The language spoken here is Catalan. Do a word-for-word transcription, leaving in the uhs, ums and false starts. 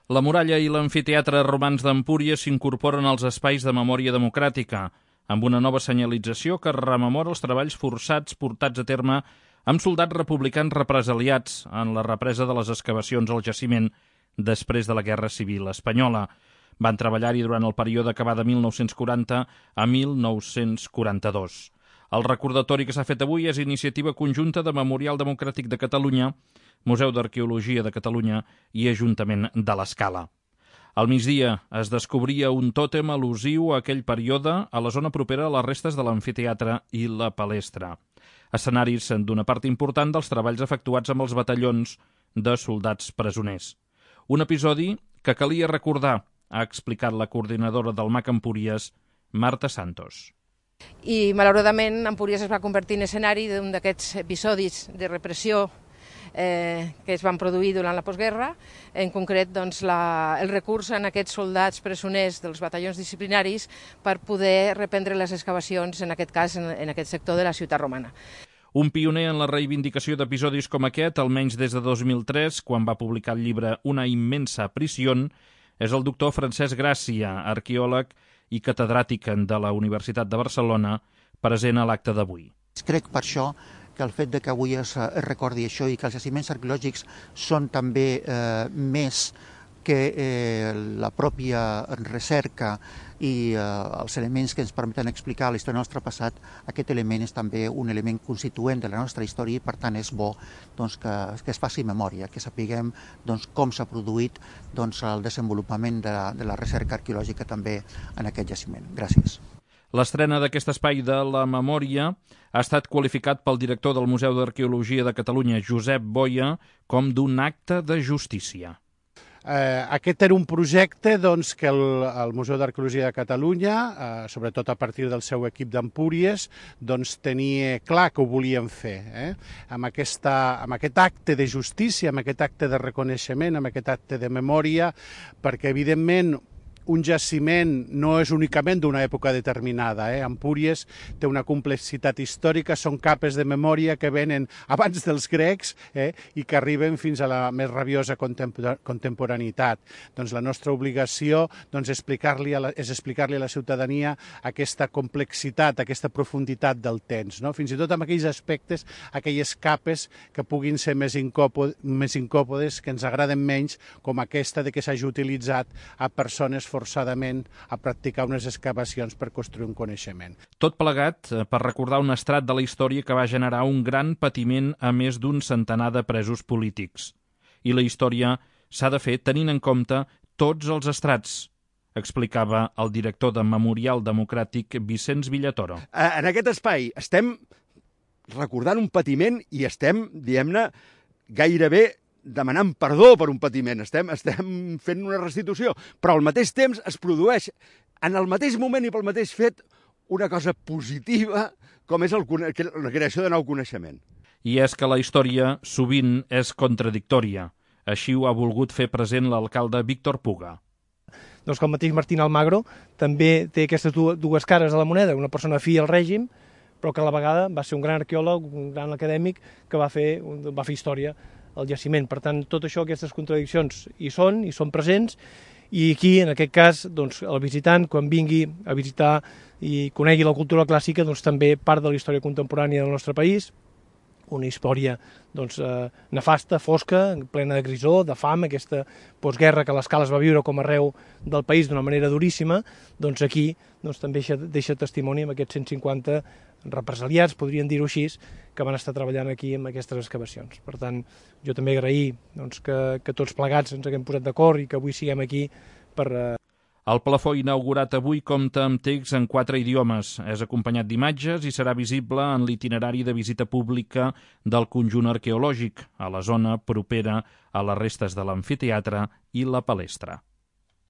La muralla i l'amfiteatre romans d'Empúries s'incorporen als espais de memòria democràtica, amb una nova senyalització que rememora els treballs forçats portats a terme amb soldats republicans represaliats en la represa de les excavacions al jaciment després de la Guerra Civil Espanyola. Van treballar-hi durant el període que va de mil nou-cents quaranta a mil nou-cents quaranta-dos. El recordatori que s'ha fet avui és iniciativa conjunta de Memorial Democràtic de Catalunya, Museu d'Arqueologia de Catalunya i Ajuntament de l'Escala. Al migdia es descobria un tòtem al·lusiu a aquell període a la zona propera a les restes de l'amfiteatre i la palestra, escenaris d'una part important dels treballs efectuats amb els batallons de soldats presoners. Un episodi que calia recordar, ha explicat la coordinadora del M A C Empúries, Marta Santos. I, malauradament, Empúries es va convertir en escenari d'un d'aquests episodis de repressió eh, que es van produir durant la postguerra, en concret doncs, la, el recurs en aquests soldats presoners dels batallons disciplinaris per poder reprendre les excavacions, en aquest cas, en, en aquest sector de la ciutat romana. Un pioner en la reivindicació d'episodis com aquest, almenys des de dos mil tres, quan va publicar el llibre Una immensa prisión, és el doctor Francesc Gràcia, arqueòleg i catedràtic de la Universitat de Barcelona, present a l'acte d'avui. Crec per això que el fet de que avui es, es recordi això i que els jaciments arqueològics són també eh, més que eh, la pròpia recerca i eh, els elements que ens permeten explicar la història del nostre passat, aquest element és també un element constituent de la nostra història i per tant és bo doncs, que, que es faci memòria, que sapiguem doncs, com s'ha produït doncs, el desenvolupament de la, de la recerca arqueològica també en aquest jaciment. Gràcies. L'estrena d'aquest espai de la memòria ha estat qualificat pel director del Museu d'Arqueologia de Catalunya, Josep Boia, com d'un acte de justícia. Eh, aquest era un projecte doncs, que el, el Museu d'Arqueologia de Catalunya, eh, sobretot a partir del seu equip d'Empúries, doncs, tenia clar que ho volien fer. Eh? Amb, aquesta, amb aquest acte de justícia, amb aquest acte de reconeixement, amb aquest acte de memòria, perquè evidentment un jaciment no és únicament d'una època determinada. Eh? Empúries té una complexitat històrica, són capes de memòria que venen abans dels grecs eh? i que arriben fins a la més rabiosa contemporaneïtat. Doncs la nostra obligació doncs, explicar-li a la, és explicar-li a la ciutadania aquesta complexitat, aquesta profunditat del temps, no? Fins i tot amb aquells aspectes, aquelles capes que puguin ser més incòmodes, més incòmodes que ens agraden menys, com aquesta de que s'hagi utilitzat a persones forçadament a practicar unes excavacions per construir un coneixement. Tot plegat per recordar un estrat de la història que va generar un gran patiment a més d'un centenar de presos polítics. I la història s'ha de fer tenint en compte tots els estrats, explicava el director de Memorial Democràtic, Vicenç Villatoro. En aquest espai estem recordant un patiment i estem, diguem-ne, gairebé demanant perdó per un patiment, estem, estem fent una restitució, però al mateix temps es produeix, en el mateix moment i pel mateix fet, una cosa positiva com és el, la creació de nou coneixement. I és que la història sovint és contradictòria. Així ho ha volgut fer present l'alcalde Víctor Puga. Doncs que el mateix Martín Almagro també té aquestes dues cares de la moneda, una persona fi al règim, però que a la vegada va ser un gran arqueòleg, un gran acadèmic, que va fer, va fer història al jaciment. Per tant, tot això, aquestes contradiccions hi són, hi són presents, i aquí, en aquest cas, doncs, el visitant, quan vingui a visitar i conegui la cultura clàssica, doncs, també part de la història contemporània del nostre país, una història doncs, eh, nefasta, fosca, plena de grisor, de fam, aquesta postguerra que l'Escala es va viure com arreu del país d'una manera duríssima, doncs aquí doncs, també deixa, deixa testimoni amb aquests cent cinquanta represaliats, podríem dir-ho així, que van estar treballant aquí amb aquestes excavacions. Per tant, jo també agrair doncs, que, que tots plegats ens haguem posat d'acord i que avui siguem aquí per... Eh... El plafó inaugurat avui compta amb text en quatre idiomes. És acompanyat d'imatges i serà visible en l'itinerari de visita pública del conjunt arqueològic, a la zona propera a les restes de l'amfiteatre i la palestra.